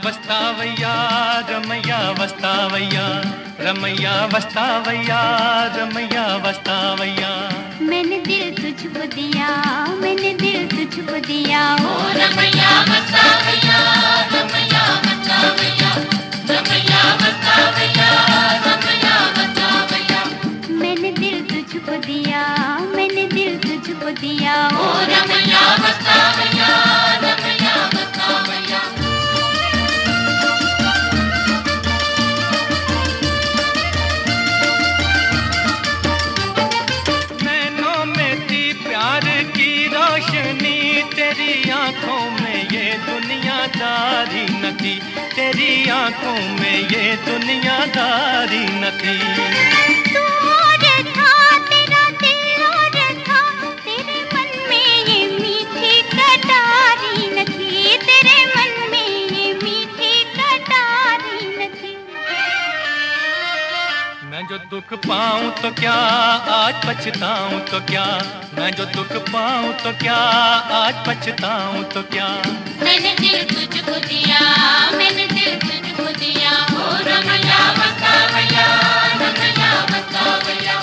వస్తావయ్యా రమయ్య వస్తావయ్యా రమయ్య వస్తావయ్యా రమయ్య వస్తావయ్యా मैंने दिल तुझको दिया, मैंने दिल तुझको दिया ओ रमैया वस्तावैया रमैया वस्तावैया रमैया वस्तावैया रमैया वस्तावैया मैंने दिल तुझको दिया, मैंने दिल तुझको दिया ओ रमैया वस्तावैया रमैया वस्तावैया तेरी आंखों में ये दुनियादारी न थी, तेरी आंखों में ये दुनियादारी न थी। तू और था तेरा दिल और था, तेरे मन में ये मीठी कटारी न थी, तेरे मन में ये मीठी कटारी न थी। मैं जो दुख पाऊं तो क्या आज पछताऊं तो क्या, मैं जो दुख पाऊं तो क्या आज पछताऊं तो क्या। मैंने दिल तुझको दिया, मैंने दिल तुझको दिया ओ रमैया वस्तावैया रमैया वस्तावैया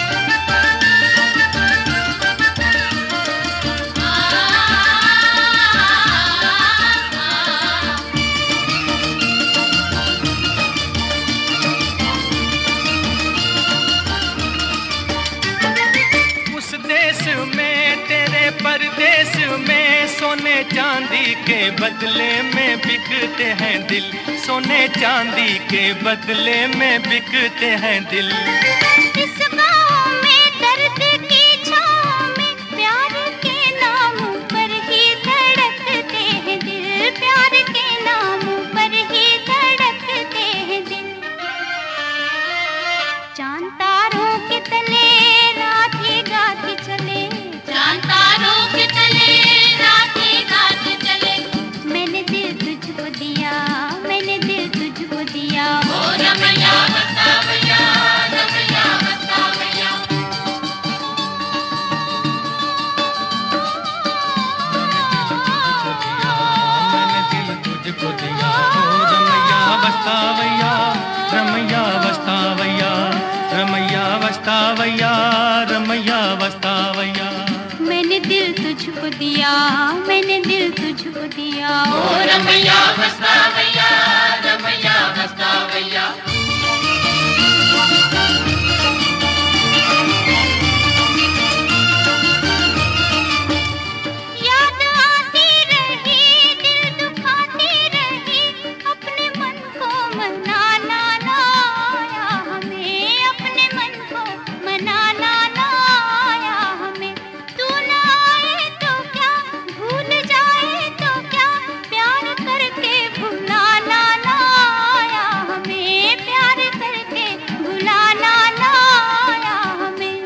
परदेश में सोने चांदी के बदले में बिकते हैं दिल, सोने चांदी के बदले में बिकते हैं दिल। इस गाँव में दर्द की छाँव में प्यार के नाम पर ही धड़कते हैं दिल, प्यार के नाम पर ही धड़कते हैं दिल। चांद तारों के तले रात ही गाती चले, चांद तारों के तले रात ही गाती चले। मैंने दिल तुझको दिया, मैंने दिल तुझको दिया ओ रमैया वस्तावैया रमैया वस्तावैया मैंने दिल तुझको दिया ओ रमैया वस्तावैया रमैया वस्तावैया रमैया वस्तावैया रमैया वस्तावैया। मैंने दिल तुझको दिया, मैंने दिल तुझको दिया ओ रमैया वस्तावैया रमैया वस्तावैया याद आती रही, दिल दुखाती रही, अपने मन को मनाना ना आया हमें, अपने मन को मनाना ना आया हमें। तू ना आए तो क्या, भूल जाए तो क्या, प्यार करके भुलाना ना आया हमें, प्यार करके भुलाना ना आया हमें।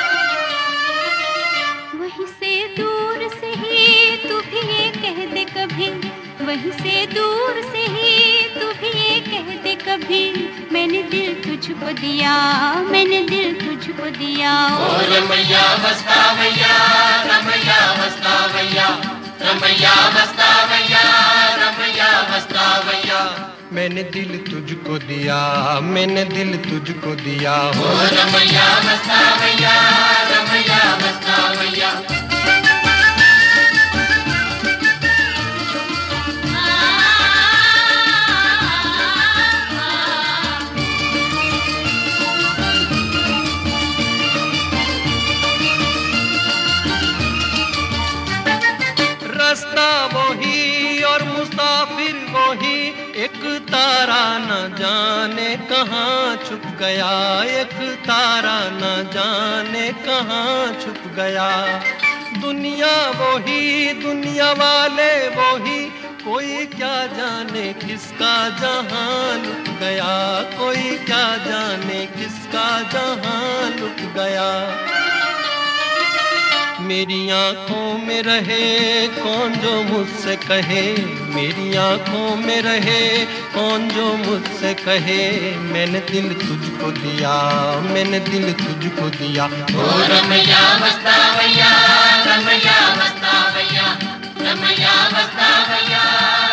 वहीं से दूर से ही तू भी ये कह दे कभी, वहीं से दूर से ही तू भी ये कह दे कभी, मैंने दिल तुझको दिया, मैंने दिल तुझको दिया ओ रमैया वस्तावैया रमैया वस्तावैया रमैया वस्तावैया रमैया वस्तावैया मैंने दिल तुझको दिया, मैंने दिल तुझको दिया ओ रमैया वस्तावैया रमैया वस्तावैया रास्ता वही और मुसाफिर वही, एक तारा न जाने कहाँ छुप गया, एक तारा न जाने कहाँ छुप गया। दुनिया वही दुनिया वाले वही, कोई क्या जाने किसका जहां लुट गया, कोई क्या जाने किसका जहां लुट गया। मेरी आँखों में रहे कौन जो मुझसे कहे, मेरी आँखों में रहे कौन जो मुझसे कहे, मैंने दिल तुझको दिया, मैंने दिल तुझको दिया। ओ रमैया वस्तावैया रमैया वस्तावैया रमैया वस्तावैया